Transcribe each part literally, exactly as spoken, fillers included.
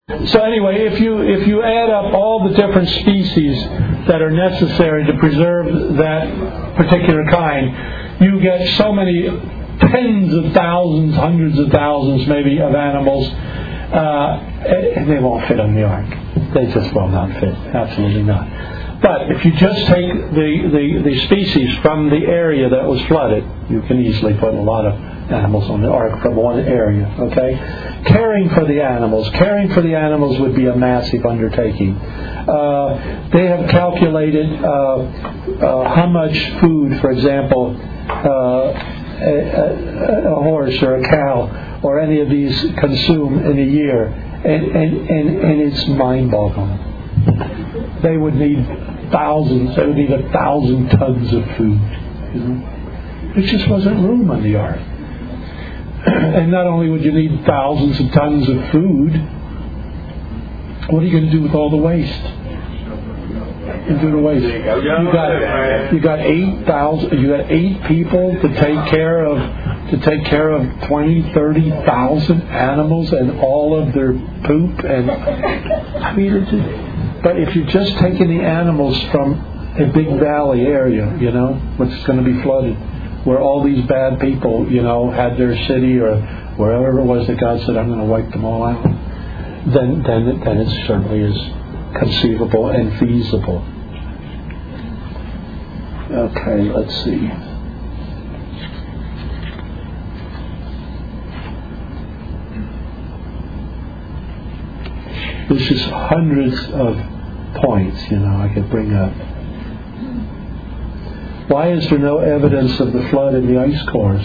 So anyway, if you if you add up all the different species that are necessary to preserve that particular kind, you get so many tens of thousands, hundreds of thousands maybe of animals, uh, and they won't fit on the ark. They just will not fit. Absolutely not. But if you just take the, the, the species from the area that was flooded, you can easily put a lot of animals on the ark from one area. Okay? Caring for the animals. Caring for the animals would be a massive undertaking. Uh, they have calculated uh, uh, how much food, for example, uh, a, a, a horse or a cow or any of these consume in a year. And, and, and, and it's mind-boggling. They would need thousands, they would need a thousand tons of food. You know? There just wasn't room on the ark. And not only would you need thousands of tons of food, what are you going to do with all the waste? You do the waste. You got you got eight thousand. You got eight people to take care of to take care of twenty, thirty thousand animals and all of their poop. And I mean, it's just, but if you're just taking the animals from a big valley area, you know, which is going to be flooded, where all these bad people, you know, had their city or wherever it was that God said, I'm going to wipe them all out, then then then it certainly is conceivable and feasible. Okay, let's see. There's just hundreds of points, you know, I could bring up. Why is there no evidence of the flood in the ice cores?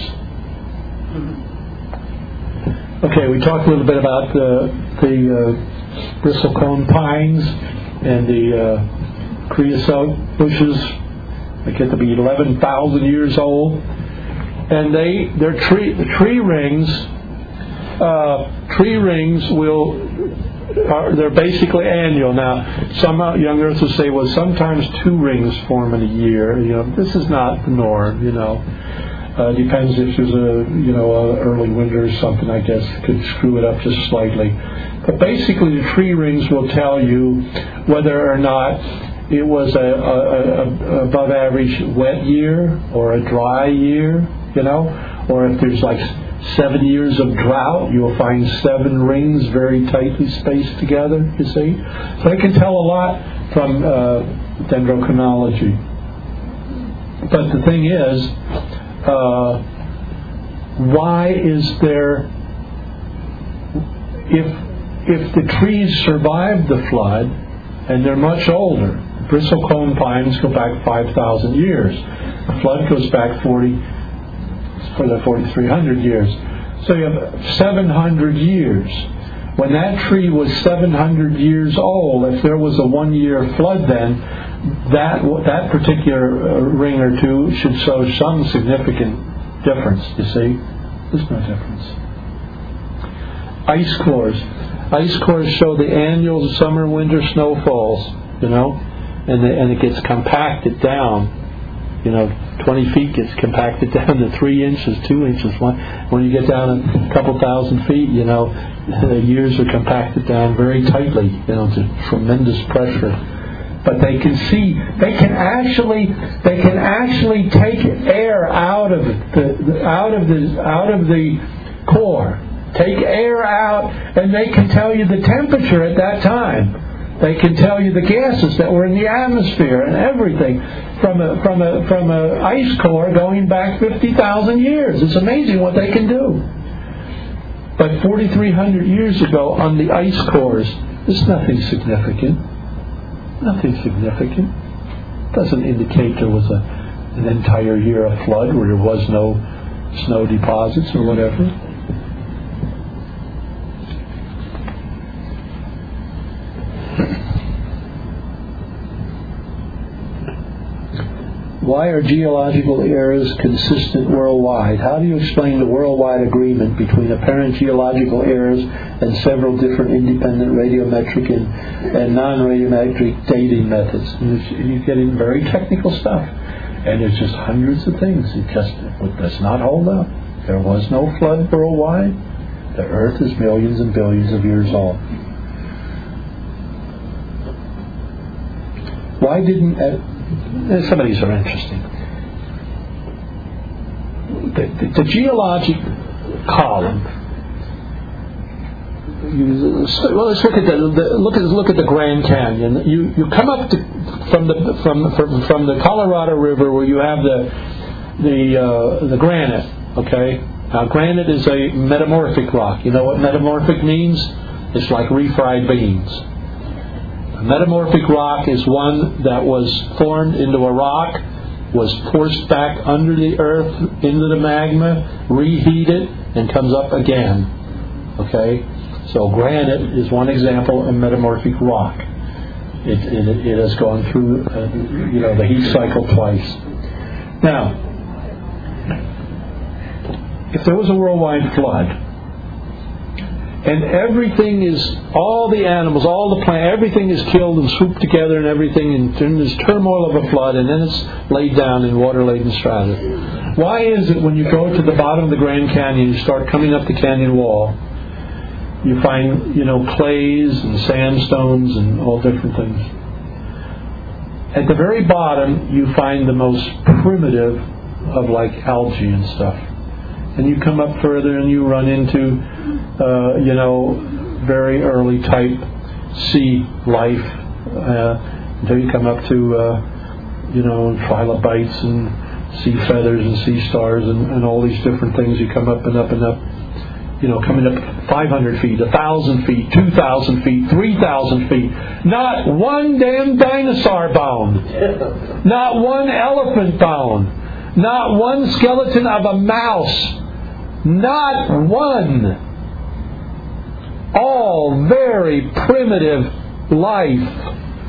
Okay, we talked a little bit about the the uh, bristlecone pines and the uh, creosote bushes. They get to be eleven thousand years old, and they their tree the tree rings. Uh, tree rings will are they're basically annual. Now, some young earthers say, well, sometimes two rings form in a year. You know, this is not the norm. You know, uh, depends if there's a you know a early winter or something. I guess could screw it up just slightly. But basically, the tree rings will tell you whether or not it was a, a, a above average wet year or a dry year, you know, or if there's like seven years of drought, you'll find seven rings very tightly spaced together, you see. So they can tell a lot from uh, dendrochronology. But the thing is, uh, why is there, if if the trees survived the flood, and they're much older, bristlecone pines go back five thousand years. The flood goes back forty, for the forty-three hundred years. So you have seven hundred years. When that tree was seven hundred years old, if there was a one-year flood then, that that particular ring or two should show some significant difference, you see. There's no difference. Ice cores. Ice cores show the annual summer winter snowfalls, you know, and the, and it gets compacted down, you know, twenty feet gets compacted down to three inches, two inches. When you get down a couple thousand feet, you know, the years are compacted down very tightly, you know, to tremendous pressure. But they can see, they can actually, they can actually take air out of the, out of the, out of the core. Take air out, and they can tell you the temperature at that time. They can tell you the gases that were in the atmosphere and everything from a from a from a ice core going back fifty thousand years. It's amazing what they can do. But forty-three hundred years ago on the ice cores, there's nothing significant. Nothing significant. Doesn't indicate there was a an entire year of flood where there was no snow deposits or whatever. Why are geological eras consistent worldwide? How do you explain the worldwide agreement between apparent geological eras and several different independent radiometric and, and non-radiometric dating methods? And you get in very technical stuff. And there's just hundreds of things. It just it does not hold up. There was no flood worldwide. The Earth is millions and billions of years old. Why didn't... Uh, some of these are interesting. The, the, the geologic column. You, well, let's look at the, the look at look at the Grand Canyon. You you come up to, from the from, from from the Colorado River where you have the the uh, the granite. Okay, now granite is a metamorphic rock. You know what metamorphic means? It's like refried beans. A metamorphic rock is one that was formed into a rock, was forced back under the earth into the magma, reheated, and comes up again. Okay. So granite is one example of metamorphic rock. It, it, it has gone through, uh, you know, the heat cycle twice. Now, if there was a worldwide flood, and everything is, all the animals, all the plants, everything is killed and swooped together and everything, and in this turmoil of a flood, and then it's laid down in water-laden strata. Why is it when you go to the bottom of the Grand Canyon, you start coming up the canyon wall, you find, you know, clays and sandstones and all different things. At the very bottom, you find the most primitive of like algae and stuff. And you come up further and you run into, uh, you know, very early type sea life uh, until you come up to, uh, you know, trilobites and sea feathers and sea stars and, and all these different things. You come up and up and up. You know, coming up five hundred feet, one thousand feet, two thousand feet, three thousand feet. Not one damn dinosaur bone. Not one elephant bone. Not one skeleton of a mouse. Not one. All very primitive life.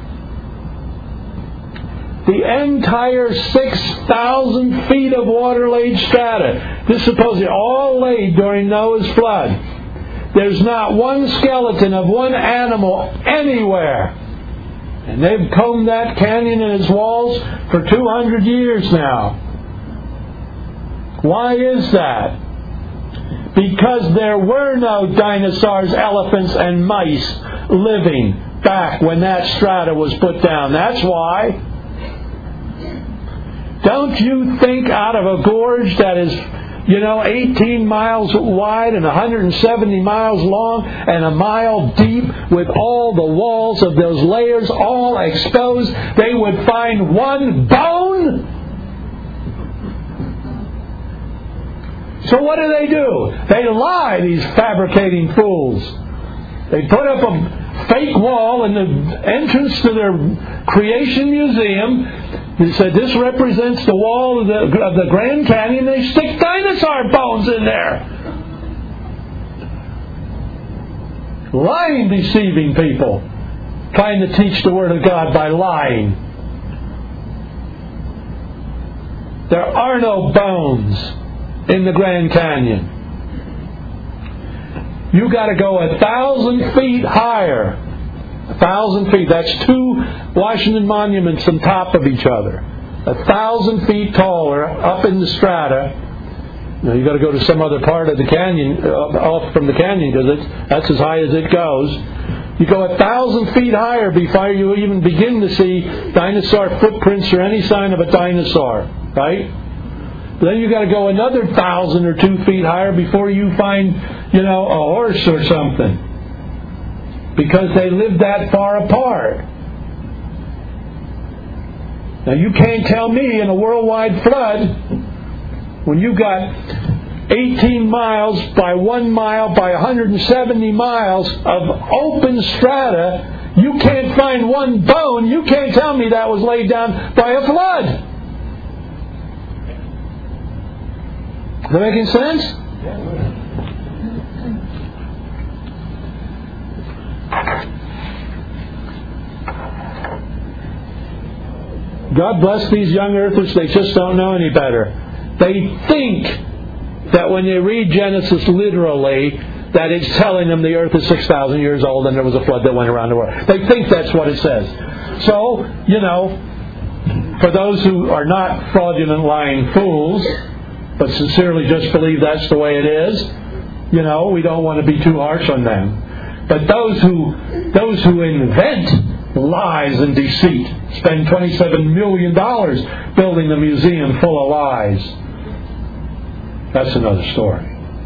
The entire six thousand feet of water-laid strata. This is supposedly all laid during Noah's flood. There's not one skeleton of one animal anywhere. And they've combed that canyon and its walls for two hundred years now. Why is that? Because there were no dinosaurs, elephants, and mice living back when that strata was put down. That's why. Don't you think out of a gorge that is, you know, eighteen miles wide and one hundred seventy miles long and a mile deep with all the walls of those layers all exposed, they would find one bone? So what do they do? They lie, these fabricating fools. They put up a fake wall in the entrance to their creation museum. They said this represents the wall of the, of the Grand Canyon. They stick dinosaur bones in there. Lying, deceiving people. Trying to teach the Word of God by lying. There are no bones in the Grand Canyon. You got to go a thousand feet higher. A thousand feet. That's two Washington monuments on top of each other. A thousand feet taller, up in the strata. Now you got to go to some other part of the canyon, uh, off from the canyon, because it's that's as high as it goes. You go a thousand feet higher before you even begin to see dinosaur footprints or any sign of a dinosaur, right? Then you got to go another thousand or two feet higher before you find, you know, a horse or something. Because they live that far apart. Now you can't tell me in a worldwide flood, when you got eighteen miles by one mile by one hundred seventy miles of open strata, you can't find one bone. You can't tell me that was laid down by a flood. Is that making sense? God bless these young earthers, they just don't know any better. They think that when they read Genesis literally, that it's telling them the earth is six thousand years old and there was a flood that went around the world. They think that's what it says. So, you know, for those who are not fraudulent lying fools, but sincerely just believe that's the way it is, you know, we don't want to be too harsh on them. But those who those who invent lies and deceit. Spend twenty-seven million dollars building a museum full of lies. That's another story.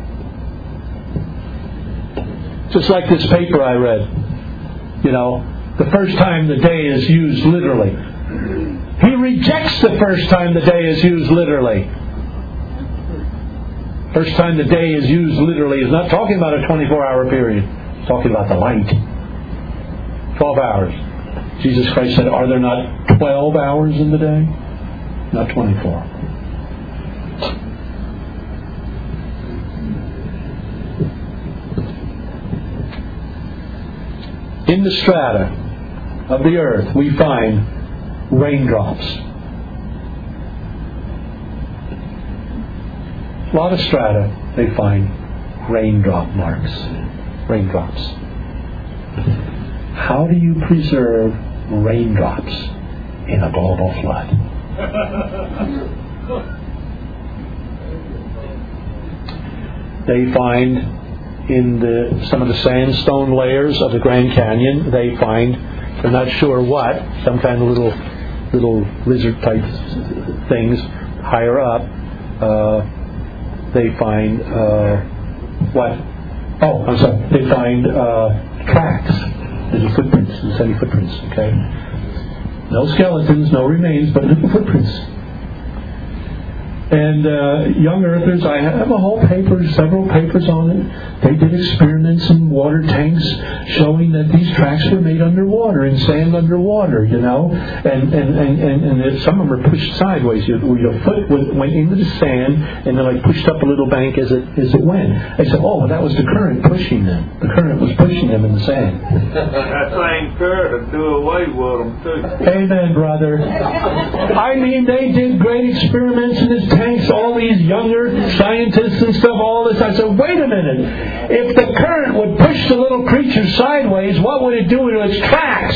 Just like this paper I read. You know, the first time the day is used literally. He rejects the first time the day is used literally. First time the day is used literally is not talking about a twenty-four hour period. It's talking about the light. twelve hours. Jesus Christ said, are there not twelve hours in the day? Not twenty-four. In the strata of the earth, we find raindrops. A lot of strata, they find raindrop marks. Raindrops. How do you preserve raindrops in a global flood? They find in the some of the sandstone layers of the Grand Canyon, they find, they're not sure what, some kind of little little lizard type things higher up. Uh, they find uh, what? Oh, I'm sorry. They find uh, tracks, little footprints, little footprints. Okay, no skeletons, no remains, but little footprints. And uh, young earthers, I have a whole paper, several papers on it. They did experiments in water tanks showing that these tracks were made underwater, in sand underwater, you know. And and, and, and, and it, some of them are pushed sideways. Your, your foot went into the sand and then like pushed up a little bank as it as it went. I said, oh, that was the current pushing them. The current was pushing them in the sand. That same current would do away with them too. Amen, brother. I mean, they did great experiments in this tanks, all these younger scientists and stuff, all this. I said, wait a minute. If the current would push the little creature sideways, what would it do to its tracks?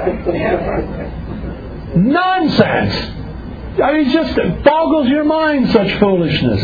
Nonsense. I mean, it just boggles your mind, such foolishness.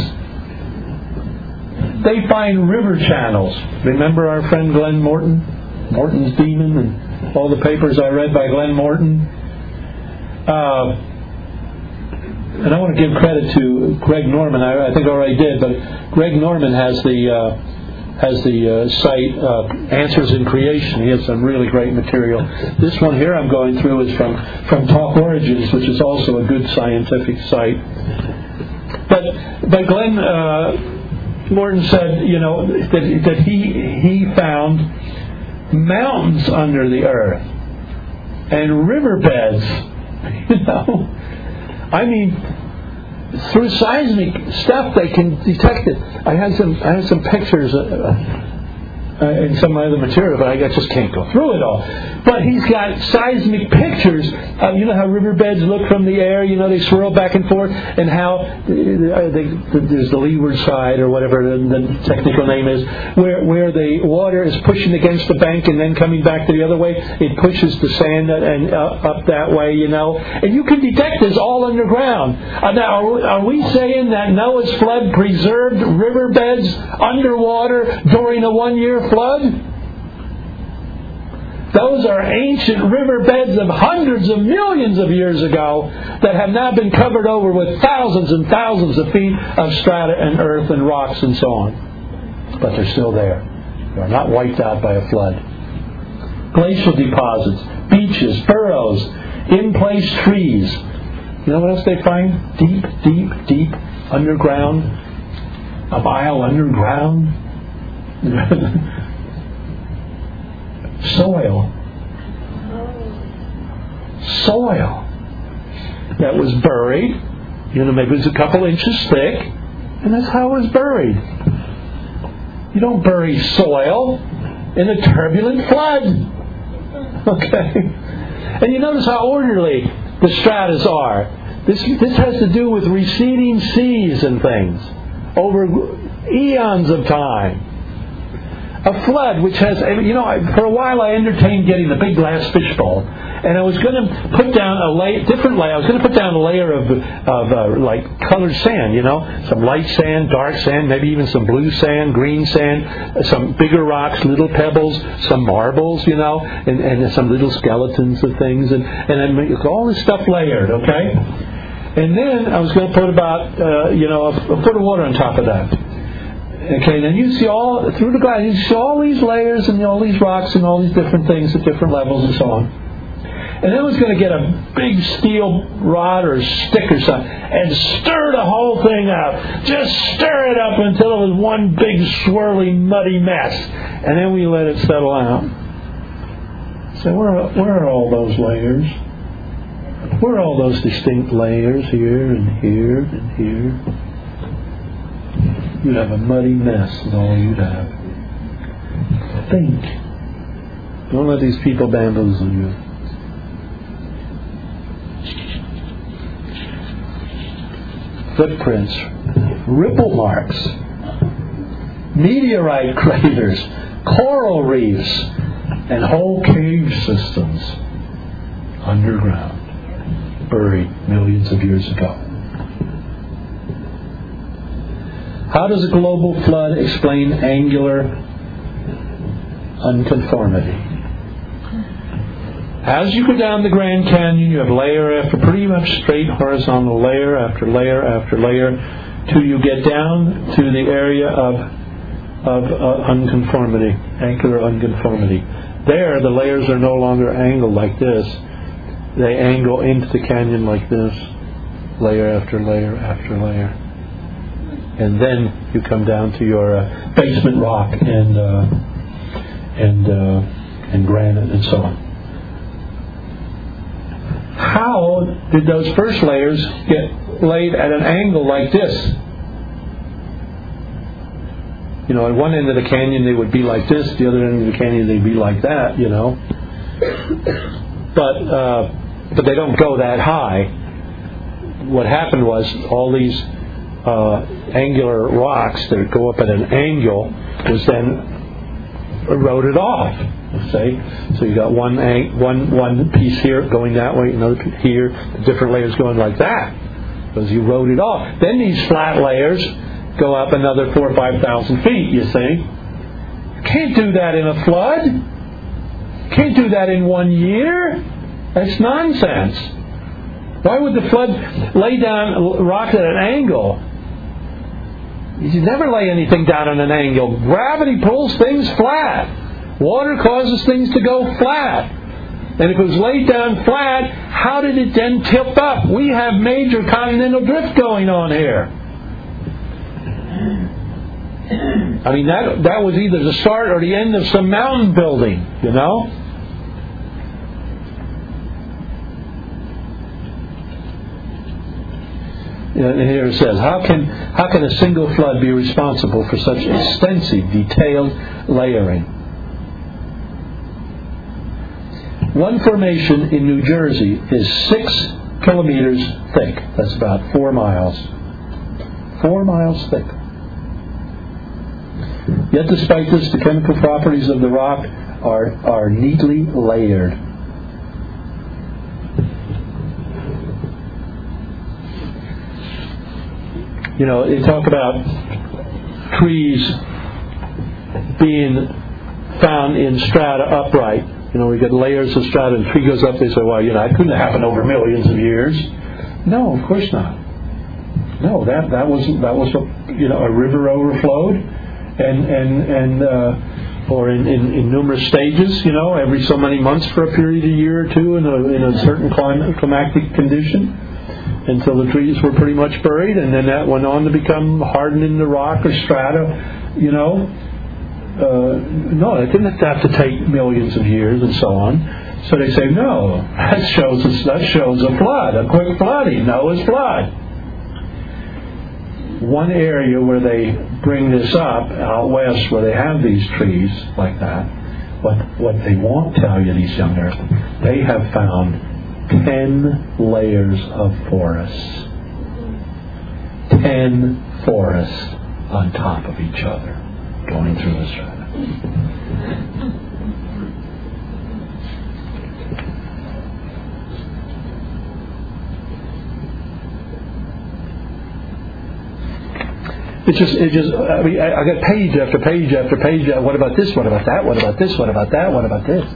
They find river channels. Remember our friend Glenn Morton? Morton's Demon and all the papers I read by Glenn Morton? Uh... And I want to give credit to Greg Norman. I, I think I already did, but Greg Norman has the uh, has the uh, site uh, Answers in Creation. He has some really great material. This one here I'm going through is from from Talk Origins, which is also a good scientific site. But but Glenn uh, Morton said, you know, that that he he found mountains under the earth and riverbeds, you know. I mean, through seismic stuff, they can detect it. I had some, I had some pictures uh, uh, in some of my other material, but I just can't go through it all. But he's got seismic pictures. Uh, you know how riverbeds look from the air. You know they swirl back and forth, and how uh, they, there's the leeward side or whatever the, the technical name is, where where the water is pushing against the bank and then coming back the other way. It pushes the sand and uh, up that way, you know, and you can detect this all underground. Uh, now, are we, are we saying that Noah's flood preserved riverbeds underwater during a one-year flood? Those are ancient riverbeds of hundreds of millions of years ago that have now been covered over with thousands and thousands of feet of strata and earth and rocks and so on. But they're still there. They're not wiped out by a flood. Glacial deposits, beaches, burrows, in-place trees. You know what else they find? Deep, deep, deep underground. A mile underground. Soil. Soil that was buried, you know, maybe it was a couple inches thick, and that's how it was buried. You don't bury soil in a turbulent flood. Okay? And you notice how orderly the stratas are. This, this has to do with receding seas and things over eons of time. a flood which has, you know, I, for a while I entertained getting the big glass fishbowl, and I was going to put down a layer, different layer. I was going to put down a layer of, of uh, like colored sand, you know, some light sand, dark sand, maybe even some blue sand, green sand, some bigger rocks, little pebbles, some marbles, you know, and, and some little skeletons of things, and and then make all this stuff layered, okay. And then I was going to put about, uh, you know, a, a foot of water on top of that. Okay, then you see all, through the glass, you see all these layers and all these rocks and all these different things at different levels and so on. And then I was going to get a big steel rod or stick or something and stir the whole thing up. Just stir it up until it was one big swirly muddy mess. And then we let it settle out. So where, where are all those layers? Where are all those distinct layers here and here and here? You'd have a muddy mess is all you'd have. Think. Don't let these people bamboozle you. Footprints, ripple marks, meteorite craters, coral reefs, and whole cave systems underground, buried millions of years ago. How does a global flood explain angular unconformity? As you go down the Grand Canyon, you have layer after pretty much straight horizontal layer after layer after layer till you get down to the area of of uh, unconformity, angular unconformity. There, the layers are no longer angled like this. They angle into the canyon like this, layer after layer after layer. And then you come down to your uh, basement rock and uh, and uh, and granite and so on. How did those first layers get laid at an angle like this? You know, at one end of the canyon they would be like this, the other end of the canyon they'd be like that. You know, but uh, but they don't go that high. What happened was all these Uh, angular rocks that go up at an angle was then eroded off. Say, so you got one ang- one one piece here going that way, another piece here, different layers going like that because you eroded off. Then these flat layers go up another four or five thousand feet. You see, you can't do that in a flood. You can't do that in one year. That's nonsense. Why would the flood lay down rocks at an angle? You never lay anything down at an angle. Gravity pulls things flat. Water causes things to go flat. And if it was laid down flat, how did it then tip up? We have major continental drift going on here. I mean, that that was either the start or the end of some mountain building, you know? And here it says, how can how can a single flood be responsible for such extensive, detailed layering? One formation in New Jersey is six kilometers thick. That's about four miles. Four miles thick. Yet despite this, the chemical properties of the rock are, are neatly layered. You know, they talk about trees being found in strata upright. You know, we get layers of strata, and a tree goes up. They say, well, you know, it couldn't have happened over millions of years. No, of course not. No, that that was that was a, you know, a river overflowed, and and and uh, or in, in, in numerous stages. You know, every so many months for a period, a year or two, in a in a certain climate, climatic condition, until the trees were pretty much buried, and then that went on to become hardened in the rock or strata, you know. Uh, no, it didn't have to take millions of years and so on. So they say, no, that shows that shows a flood, a quick flooding, Noah's flood. One area where they bring this up, out west, where they have these trees like that, what, what they won't tell you, these young earth, they have found ten layers of forests. Ten forests on top of each other, going through the strata. It's just, it just. I mean, I, I got page after page after page. What about this? What about that? What about this? What about that? What about this?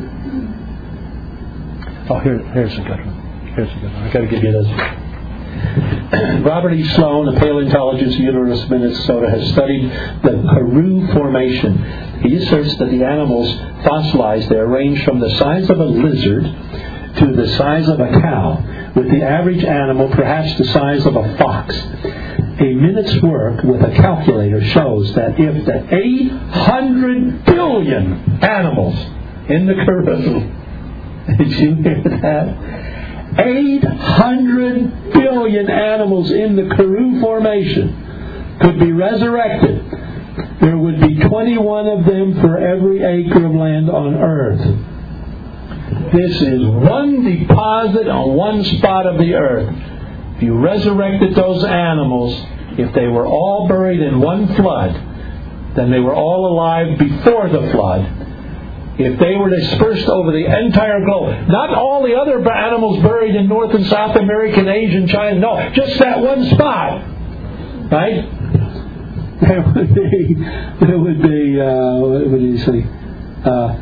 Oh, here, here's a good one. Here's a good one. I got to give you this. Robert E. Sloan of Paleontologist, University of Minnesota, has studied the Karoo Formation. He asserts that the animals fossilized there range from the size of a lizard to the size of a cow, with the average animal perhaps the size of a fox. A minute's work with a calculator shows that if the eight hundred billion animals in the Karoo, did you hear that? eight hundred billion animals in the Karoo Formation could be resurrected, there would be twenty-one of them for every acre of land on Earth. This is one deposit on one spot of the Earth. If you resurrected those animals, if they were all buried in one flood, then they were all alive before the flood. If they were dispersed over the entire globe, not all the other animals buried in North and South America and Asia and China, no, just that one spot, right? There would be, there would be, uh, what would you say? Uh,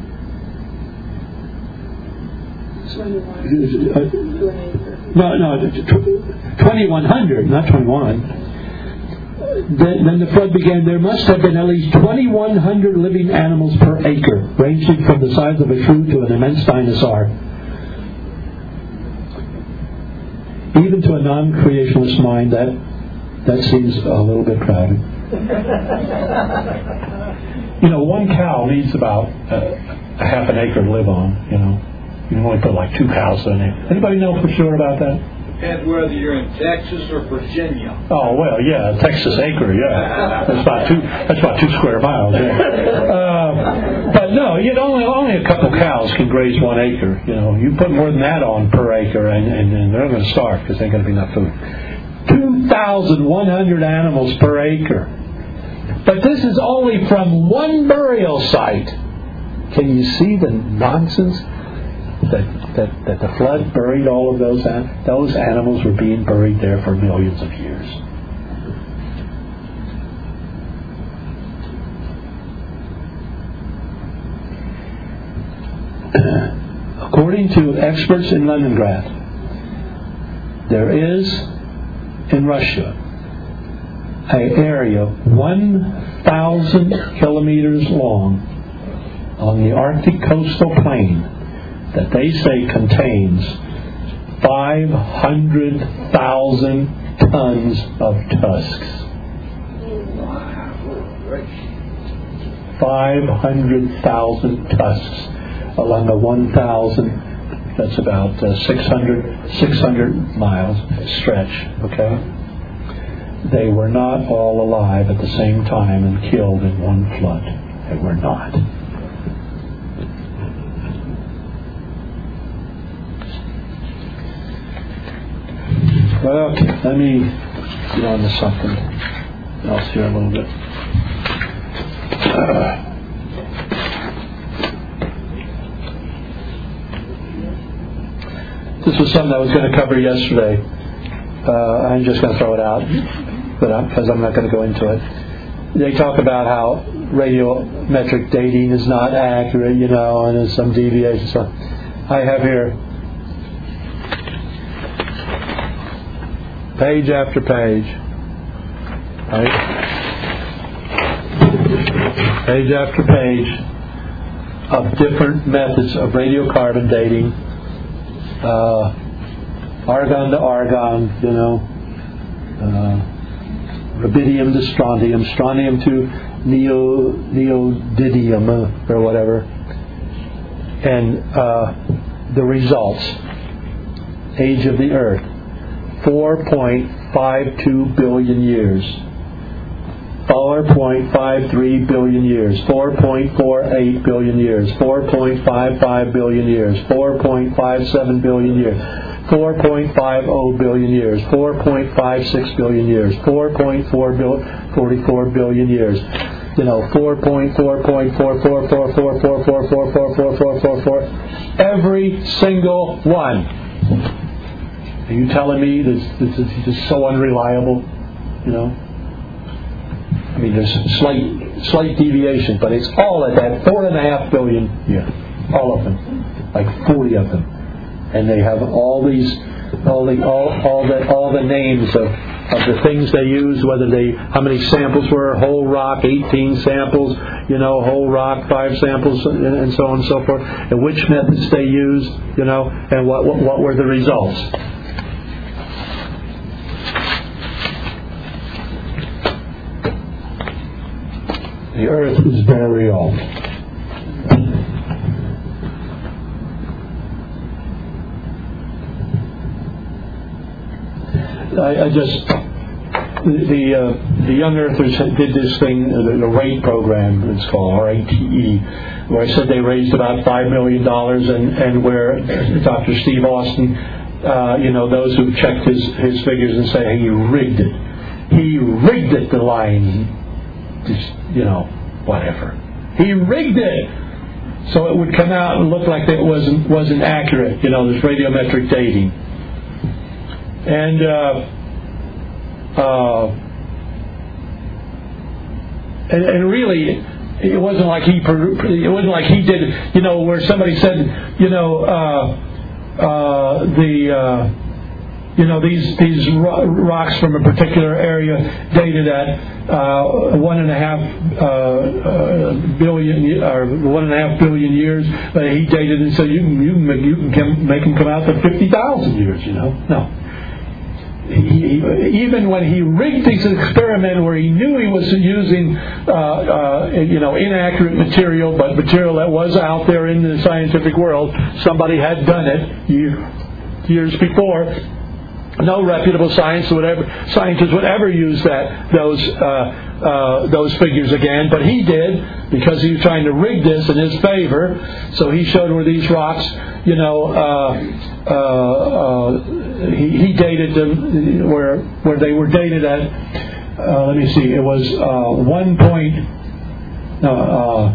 no, no, twenty-one hundred, not twenty-one. Then, then the flood began. There must have been at least twenty-one hundred living animals per acre, ranging from the size of a shrew to an immense dinosaur. Even to a non-creationist mind, that that seems a little bit crowded. You know, one cow needs about uh, a half an acre to live on. You know, you can only put like two cows in it. Anybody know for sure about that? Depends whether you're in Texas or Virginia. Oh well, yeah, Texas acre, yeah. That's about two. That's about two square miles. Yeah. Uh, but no, you know, only only a couple cows can graze one acre. You know, you put more than that on per acre, and, and, and they're going to starve because there ain't going to be enough food. Two thousand one hundred animals per acre. But this is only from one burial site. Can you see the nonsense? That, that that the flood buried all of those those animals were being buried there for millions of years. According to experts in Leningrad, there is in Russia an area one thousand kilometers long on the Arctic coastal plain that they say contains five hundred thousand tons of tusks. five hundred thousand tusks along a one thousand, that's about uh, six hundred, six hundred miles stretch, okay? They were not all alive at the same time and killed in one flood. They were not. Okay, let me get on to something else here a little bit. Uh, this was something I was going to cover yesterday. Uh, I'm just going to throw it out, but because I'm, I'm not going to go into it. They talk about how radiometric dating is not accurate, you know, and there's some deviation. So I have here page after page, right? Page after page of different methods of radiocarbon dating, uh, argon to argon, you know, uh, rubidium to strontium, strontium to neo neodymium or whatever, and uh, the results: age of the Earth, four point five two billion years, four point five three billion years, four point four eight billion years, four point five five billion years, four point five seven billion years, four point five zero billion years, four point five six billion years, four point four forty-four billion years. you know, four point four point four four four four four four four four four four four four. Every single one. Are you telling me this, this is just so unreliable? You know? I mean, there's slight slight deviation, but it's all at that four and a half billion. Yeah, all of them, like forty of them, and they have all these, all the all all the all the names of. of the things they used, whether they, how many samples were, whole rock, eighteen samples, you know, whole rock, five samples, and so on and so forth, and which methods they used, you know, and what what, what were the results. The earth is very old. I, I just the uh, the Young Earthers did this thing, the, the RATE program, it's called R A T E, where I said they raised about five million dollars, and, and where Doctor Steve Austin, uh, you know, those who checked his, his figures and say he rigged it, he rigged it, the line, just, you know, whatever, he rigged it. So it would come out and look like it wasn't wasn't accurate, you know, this radiometric dating. And uh, uh, and, and really, it wasn't like he it wasn't like he did, you know, where somebody said, you know, uh, uh, the uh, you know these these ro- rocks from a particular area dated at uh, one and a half uh, uh, billion or one and a half billion years. Uh, he dated and said you can you can you can make them come out to fifty thousand years. You know, no. He, even when he rigged this experiment where he knew he was using, uh, uh, you know, inaccurate material, but material that was out there in the scientific world, somebody had done it year, years before. No reputable science would ever, scientist would ever use that those uh, uh, those figures again, but he did because he was trying to rig this in his favor. So he showed where these rocks, you know, uh, uh, uh, he, he dated them where where they were dated at. Uh, let me see, it was uh, one point. No, uh,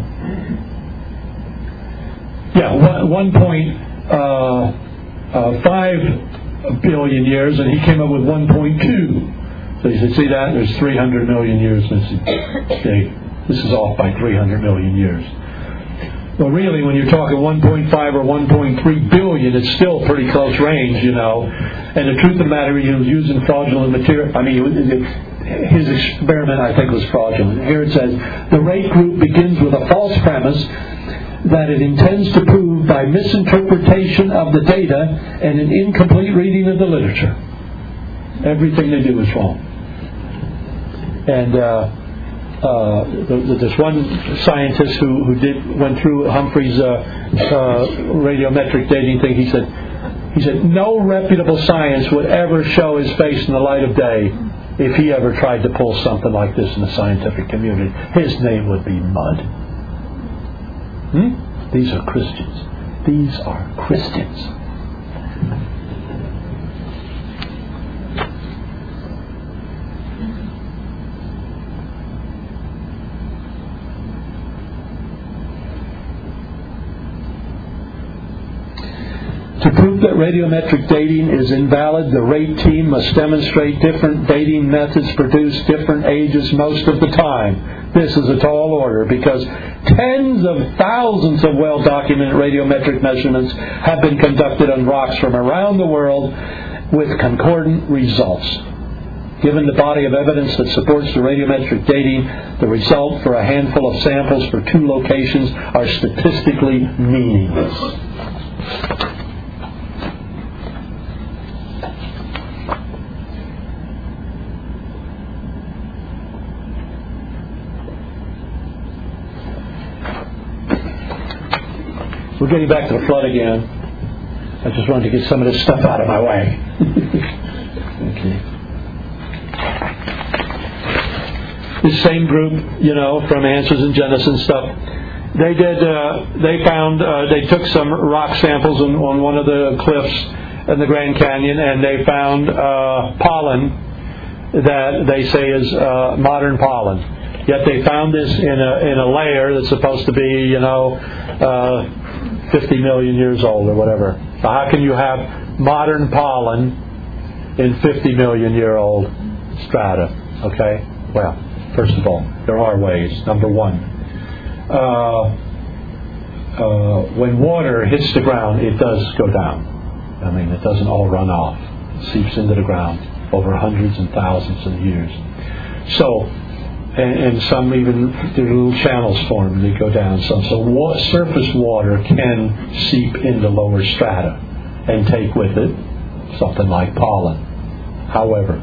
yeah, one, one point uh, uh, five. A billion years, and he came up with one point two. So you said, see that? There's three hundred million years missing. Okay. This is off by three hundred million years. Well, really, when you're talking one point five or one point three billion, it's still pretty close range, you know. And the truth of the matter, he was using fraudulent material. I mean, his experiment, I think, was fraudulent. Here it says, the RATE group begins with a false premise that it intends to prove by misinterpretation of the data and an incomplete reading of the literature. Everything they do is wrong. And uh, uh, there's one scientist who, who did went through Humphrey's uh, uh, radiometric dating thing. He said, he said, no reputable science would ever show his face in the light of day if he ever tried to pull something like this in the scientific community. His name would be mud. Hmm? These are Christians. These are Christians. To prove that radiometric dating is invalid, the RATE team must demonstrate different dating methods produce different ages most of the time. This is a tall order because tens of thousands of well-documented radiometric measurements have been conducted on rocks from around the world with concordant results. Given the body of evidence that supports the radiometric dating, the result for a handful of samples for two locations are statistically meaningless. We're getting back to the flood again. I just wanted to get some of this stuff out of my way. Okay. This same group, you know, from Answers in Genesis and stuff, they did. Uh, they found. Uh, they took some rock samples on, on one of the cliffs in the Grand Canyon, and they found uh, pollen that they say is uh, modern pollen. Yet they found this in a in a layer that's supposed to be, you know, uh, fifty million years old or whatever. So how can you have modern pollen in fifty million year old strata? Okay? Well, first of all, there are ways. Number one, uh, uh, when water hits the ground, it does go down. I mean, it doesn't all run off. It seeps into the ground over hundreds and thousands of years. So, and, and some even, there are little channels form and they go down. So, so wa- surface water can seep into lower strata and take with it something like pollen. However,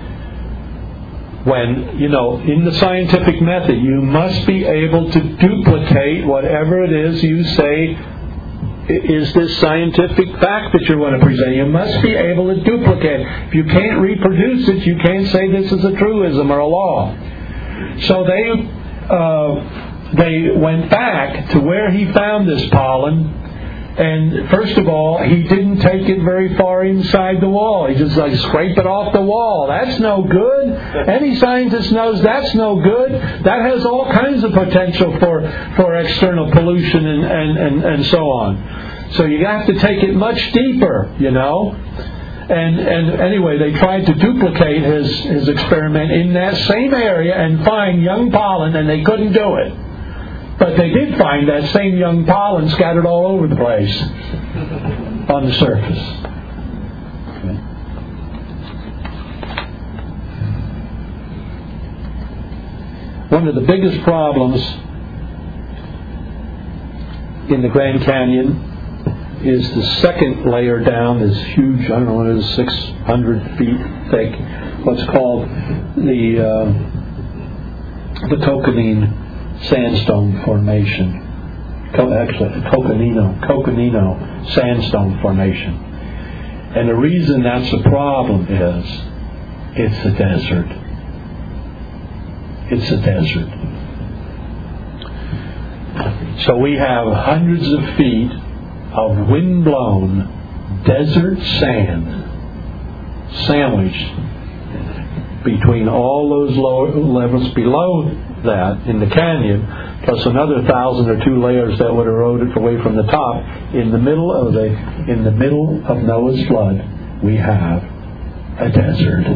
when, you know, in the scientific method, you must be able to duplicate whatever it is you say is this scientific fact that you want to present. You must be able to duplicate. If you can't reproduce it, you can't say this is a truism or a law. So they uh, they went back to where he found this pollen, and first of all, he didn't take it very far inside the wall. He just like scrape it off the wall. That's no good. Any scientist knows that's no good. That has all kinds of potential for, for external pollution and, and, and, and so on. So you have to take it much deeper, you know. And and anyway, they tried to duplicate his, his experiment in that same area and find young pollen, and they couldn't do it. But they did find that same young pollen scattered all over the place on the surface. Okay. One of the biggest problems in the Grand Canyon is the second layer down, this huge, I don't know what it is, six hundred feet thick, what's called the uh, the Coconine Sandstone Formation. Co- actually, Coconino, Coconino Sandstone Formation. And the reason that's a problem is it's a desert. It's a desert. So we have hundreds of feet of wind-blown desert sand sandwiched between all those lower levels below that in the canyon, plus another thousand or two layers that would erode it away from the top. In the middle of the in the middle of Noah's flood, we have a desert.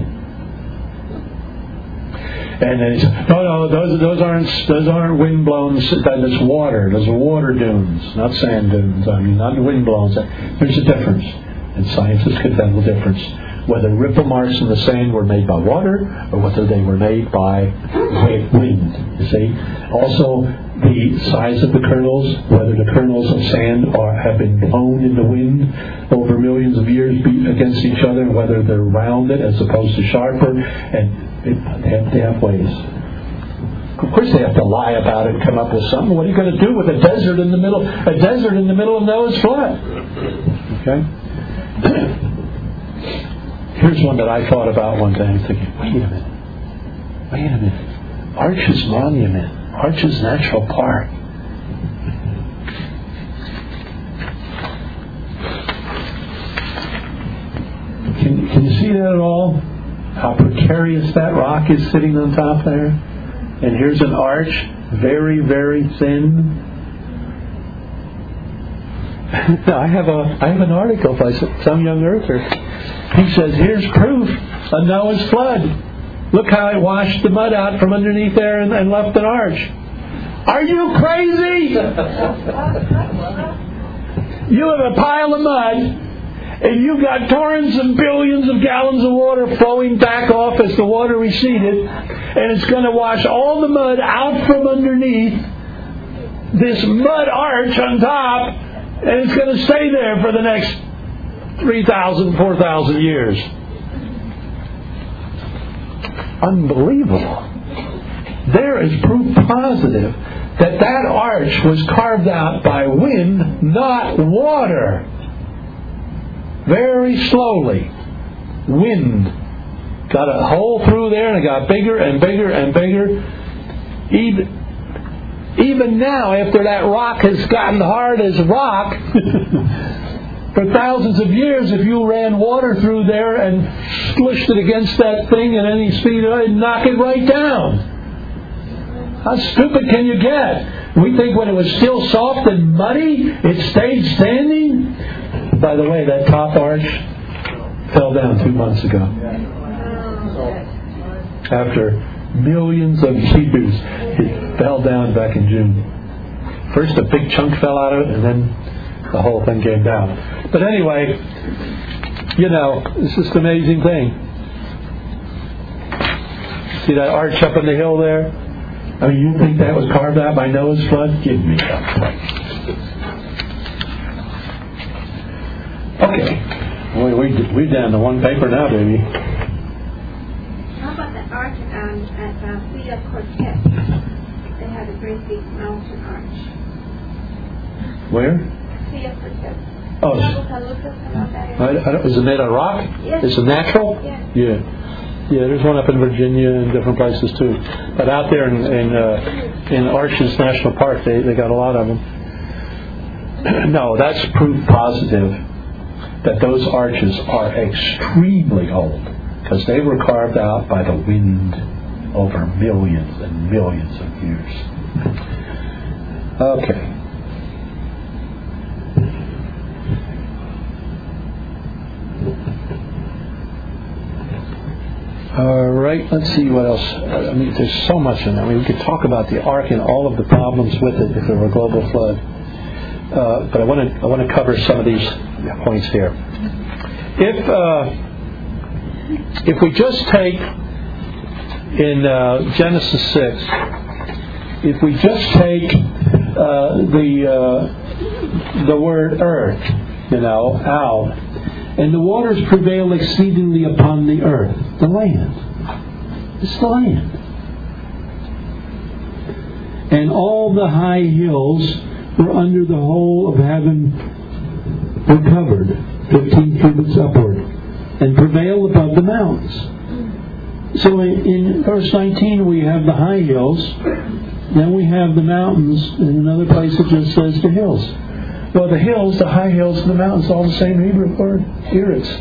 And it's, no, no, those those aren't those aren't wind blown. That's water. Those are water dunes, not sand dunes. I mean, not wind blown. There's a difference, and scientists can tell the difference whether ripple marks in the sand were made by water or whether they were made by wind. You see. Also, the size of the kernels, whether the kernels of sand are have been blown in the wind over millions of years against each other, whether they're rounded as opposed to sharper, and it, they, have, they have ways. Of course, they have to lie about it and come up with something. What are you going to do with a desert in the middle? A desert in the middle of Noah's flood. Okay. Here's one that I thought about one day. I'm thinking, wait a minute, wait a minute. Arches Monument, Arches National Park. Can can you see that at all? How precarious that rock is sitting on top there. And here's an arch, very, very thin. I have a I have an article by some young earther. He says, here's proof of Noah's flood. Look how it washed the mud out from underneath there and, and left an arch. Are you crazy? You have a pile of mud, and you've got torrents and billions of gallons of water flowing back off as the water receded, and it's going to wash all the mud out from underneath this mud arch on top, and it's going to stay there for the next three thousand, four thousand years. Unbelievable. There is proof positive that that arch was carved out by wind, not water. Very slowly. Wind got a hole through there and it got bigger and bigger and bigger. Even, even now, after that rock has gotten hard as rock, for thousands of years, if you ran water through there and slushed it against that thing at any speed, it'd knock it right down. How stupid can you get? We think when it was still soft and muddy, it stayed standing. By the way, that top arch fell down two months ago. After millions of years, it fell down back in June. First a big chunk fell out of it, and then the whole thing came down. But anyway, you know, it's just an amazing thing. See that arch up on the hill there? I mean, you think that was carved out by Noah's flood? Give me that place. Okay. Boy, we, we're down to one paper now, baby. How about the arch um, at uh, Villa Cortez? They had a great big mountain arch. Where? Villa Cortez. Oh, I, I don't, is it made of rock? Yes. Is it natural? Yes. Yeah. Yeah, there's one up in Virginia and different places too. But out there in in, uh, in Arches National Park, they, they got a lot of them. No, that's proof positive that those arches are extremely old because they were carved out by the wind over millions and millions of years. Okay. All right, let's see what else. I mean, there's so much in there. I mean, we could talk about the ark and all of the problems with it if there were a global flood. Uh, but I want to I want to cover some of these points here. If uh, if we just take in uh, Genesis six, if we just take uh, the uh, the word earth, you know, al. And the waters prevailed exceedingly upon the earth, the land. It's the land. And all the high hills were under the whole of heaven were covered, fifteen cubits upward, and prevailed above the mountains. So in, in verse nineteen we have the high hills, then we have the mountains, and in another place it just says the hills. Well, the hills, the high hills, and the mountains, all the same Hebrew word. Eretz.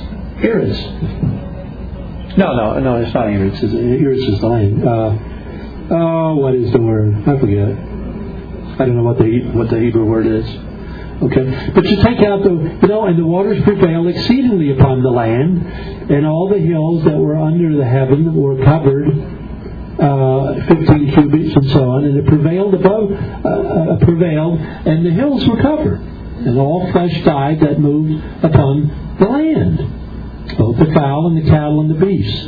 Eretz. No, no, no, it's not Eretz. Eretz is the land. Uh, oh, what is the word? I forget. I don't know what the what the Hebrew word is. Okay, but you take out the, you know, and the waters prevailed exceedingly upon the land, and all the hills that were under the heaven were covered, uh, fifteen cubits and so on, and it prevailed above, uh, uh, prevailed, and the hills were covered. And all flesh died that moved upon the land, both the fowl and the cattle and the beasts.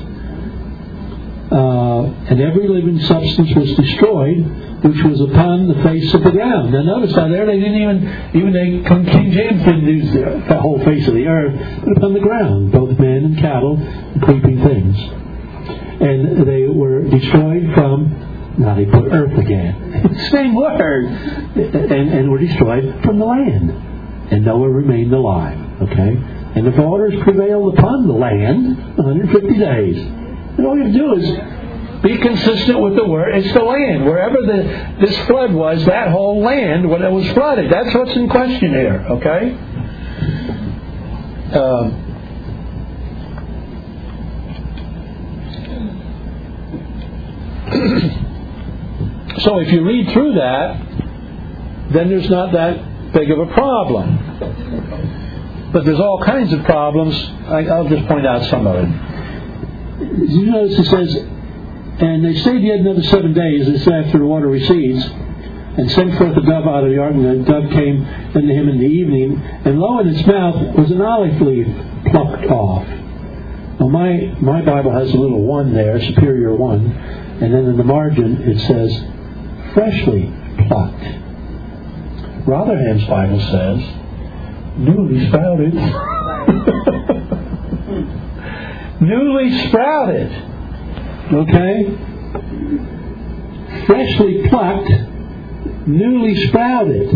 Uh, and every living substance was destroyed, which was upon the face of the ground. Now notice how there they didn't even, even they, King James didn't use the, the whole face of the earth, but upon the ground, both man and cattle, and creeping things. And they were destroyed from, now they put earth again, same word, and, and were destroyed from the land. And Noah remained alive, okay? And the waters prevailed upon the land one hundred fifty days. And all you have to do is be consistent with the word. It's the land. Wherever the, this flood was, that whole land, when it was flooded, that's what's in question here, okay? Um, So if you read through that, then there's not that big of a problem. But there's all kinds of problems. I, I'll just point out some of it. You notice it says, and they stayed yet another seven days, this after the water recedes, and sent forth a dove out of the ark, and the dove came unto him in the evening, and lo, in its mouth was an olive leaf plucked off. Now my, my Bible has a little one there, superior one, and then in the margin it says, freshly plucked. Rotherham's Bible says, newly sprouted. Newly sprouted. Okay? Freshly plucked, newly sprouted.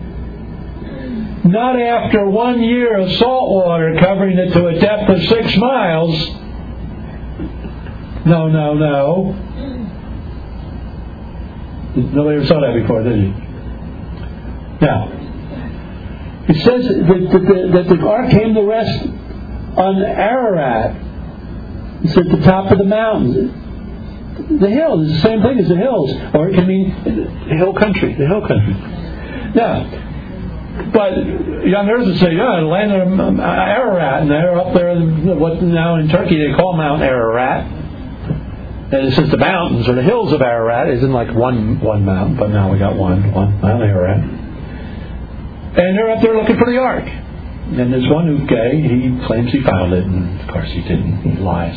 Not after one year of salt water covering it to a depth of six miles. No, no, no. Nobody ever saw that before, did you? Now, it says that, that, that the ark came to rest on Ararat. It's at the top of the mountain. the hills. It's the same thing as the hills. Or it can mean the hill country. The hill country. Now, but young earth would say, yeah, the land of Ararat, and they're up there, in what now in Turkey they call Mount Ararat. And it's just the mountains or the hills of Ararat. It isn't like one one mountain, but now we got one, one Mount Ararat. And they're up there looking for the ark. And there's one who's gay, he claims he found it, and of course he didn't. He lies.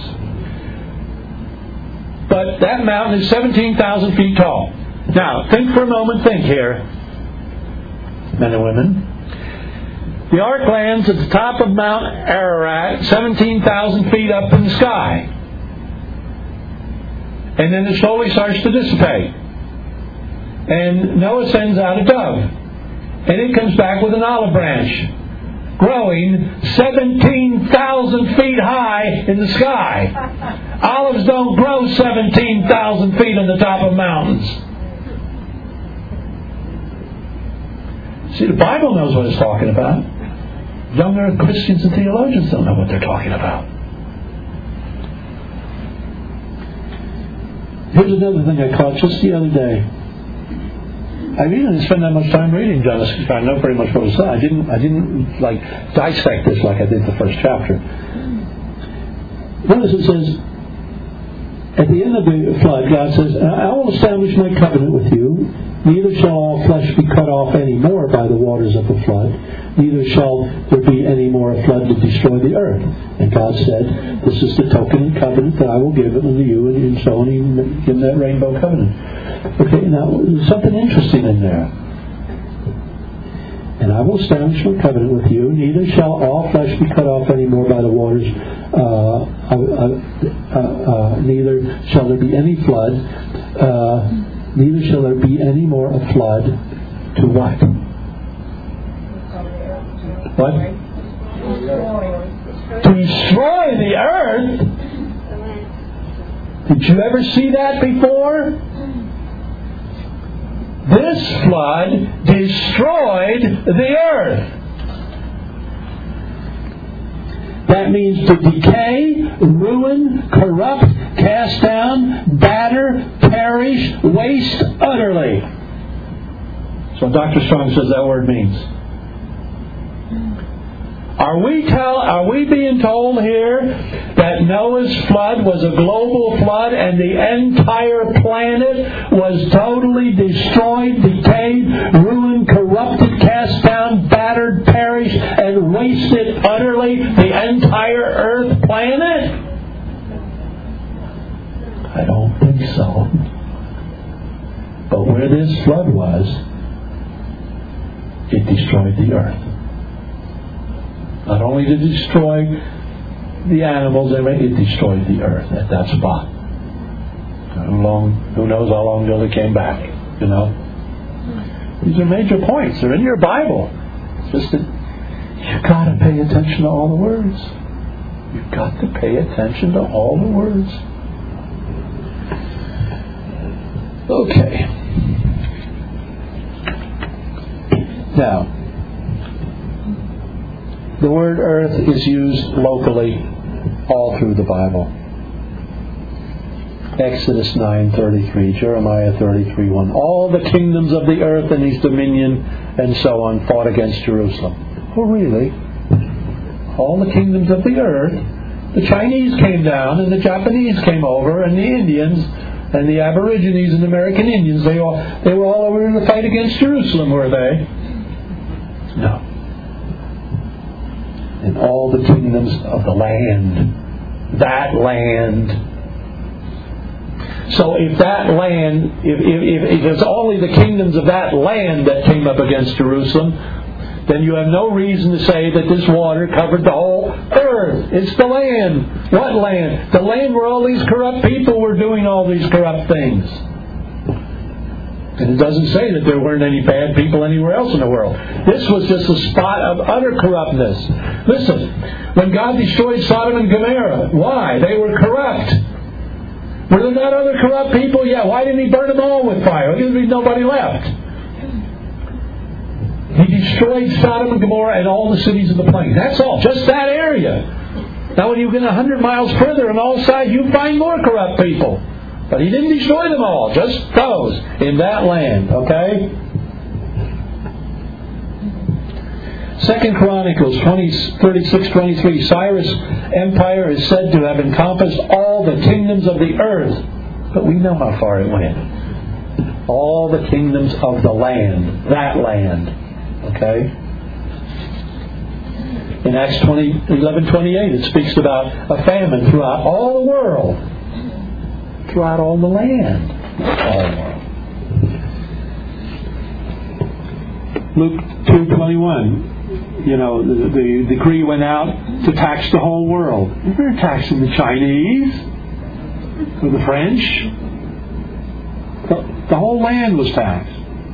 But that mountain is seventeen thousand feet tall. Now, think for a moment, think here, men and women. The ark lands at the top of Mount Ararat, seventeen thousand feet up in the sky. And then it slowly starts to dissipate. And Noah sends out a dove. And it comes back with an olive branch, growing seventeen thousand feet high in the sky. Olives don't grow seventeen thousand feet on the top of mountains. See, the Bible knows what it's talking about. Younger Christians and theologians don't know what they're talking about. Here's another thing I caught just the other day. I really didn't spend that much time reading Genesis. I know pretty much what it said. I didn't. I didn't like dissect this like I did the first chapter. Notice it says, at the end of the flood, God says, "I will establish my covenant with you. Neither shall all flesh be cut off any more by the waters of the flood. Neither shall there be any more a flood to destroy the earth." And God said, "This is the token and covenant that I will give unto you." And so on, he gave them that rainbow covenant. Okay, now there's something interesting in there. "And I will establish my covenant with you. Neither shall all flesh be cut off any more by the waters. Uh, uh, uh, uh, uh, neither shall there be any flood. Uh, neither shall there be any more a flood to what? What? To destroy the earth. Did you ever see that before? This flood destroyed the earth. That means to decay, ruin, corrupt, cast down, batter, perish, waste utterly. So Doctor Strong says that word means. Are we tell? Are we being told here that Noah's flood was a global flood and the entire planet was totally destroyed, decayed, ruined, corrupted, cast down, battered, perished, and wasted utterly, the entire earth planet? I don't think so. But where this flood was, it destroyed the earth. Not only did it destroy the animals, it destroyed the earth at that spot. How long? Who knows how long till it came back? You know, these are major points. They're in your Bible. It's just that you've got to pay attention to all the words. You've got to pay attention to all the words. Okay. Now, the word earth is used locally all through the Bible. Exodus nine thirty-three, Jeremiah thirty-three one. All the kingdoms of the earth and his dominion and so on fought against Jerusalem. Oh, really? All the kingdoms of the earth. The Chinese came down and the Japanese came over and the Indians and the Aborigines and American Indians. They all they were all over in the fight against Jerusalem, were they? No. And all the kingdoms of the land. That land. So if that land, if, if, if it's only the kingdoms of that land that came up against Jerusalem, then you have no reason to say that this water covered the whole earth. It's the land. What land? The land where all these corrupt people were doing all these corrupt things. And it doesn't say that there weren't any bad people anywhere else in the world. This was just a spot of utter corruptness. Listen, when God destroyed Sodom and Gomorrah, why? They were corrupt. Were there not other corrupt people? Yeah, why didn't he burn them all with fire? Because there's nobody left. He destroyed Sodom and Gomorrah and all the cities of the plain. That's all. Just that area. Now when you get a hundred miles further on all sides, you find more corrupt people. But He didn't destroy them all, just those in that land, okay? Second Chronicles thirty-six twenty-three, Cyrus' empire is said to have encompassed all the kingdoms of the earth. But we know how far it went. All the kingdoms of the land, that land, okay? In Acts eleven twenty-eight, it speaks about a famine throughout all the world. Throughout all the land. All the world. Luke two twenty-one. You know, the, the decree went out to tax the whole world. They were taxing the Chinese or the French. The, the whole land was taxed.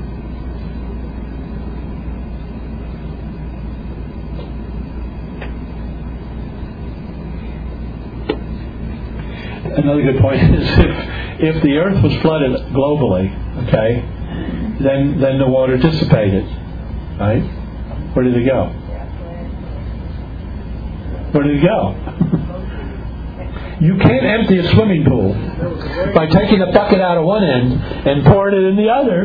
Another good point is if if the earth was flooded globally, okay, then then the water dissipated, right? Where did it go? Where did it go? You can't empty a swimming pool by taking a bucket out of one end and pouring it in the other.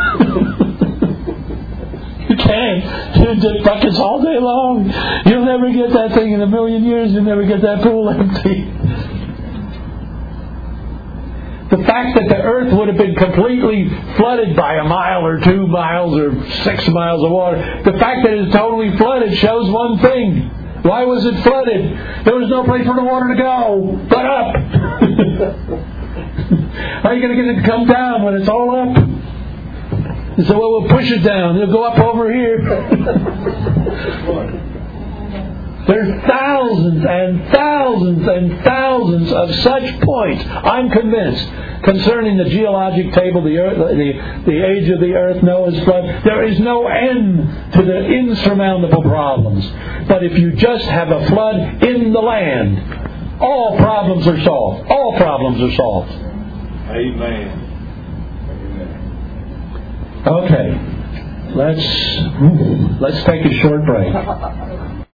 You can't. You just buckets all day long. You'll never get that thing in a million years. You'll never get that pool empty. The fact that the earth would have been completely flooded by a mile or two miles or six miles of water, the fact that it's totally flooded shows one thing. Why was it flooded? There was no place for the water to go but up. How are you going to get it to come down when it's all up? You say, well, we'll push it down. It'll go up over here. There's thousands and thousands and thousands of such points, I'm convinced, concerning the geologic table, the earth, the, the age of the earth, Noah's flood. There is no end to the insurmountable problems. But if you just have a flood in the land, all problems are solved. All problems are solved. Amen. Okay. Let's let's take a short break.